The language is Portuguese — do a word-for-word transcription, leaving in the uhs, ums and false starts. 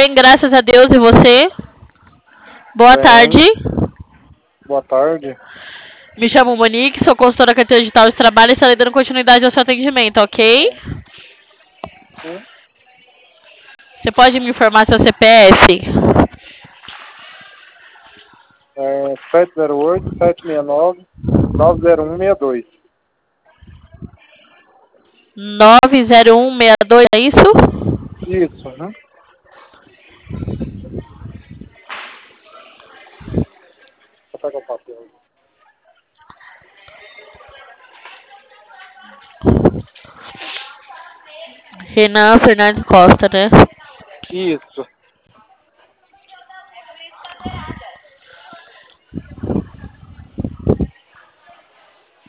bem, graças a Deus. E você? Boa Bem. tarde. Boa tarde. Me chamo Monique, sou consultora carteira digital de trabalho e estarei dando continuidade ao seu atendimento, ok? Sim. Você pode me informar seu C P F? É sete zero oito, sete seis nove, nove zero um seis dois. nove zero um seis dois, é isso? Isso, né? Vou pegar o papel. Renan Fernandes Costa, né? Isso.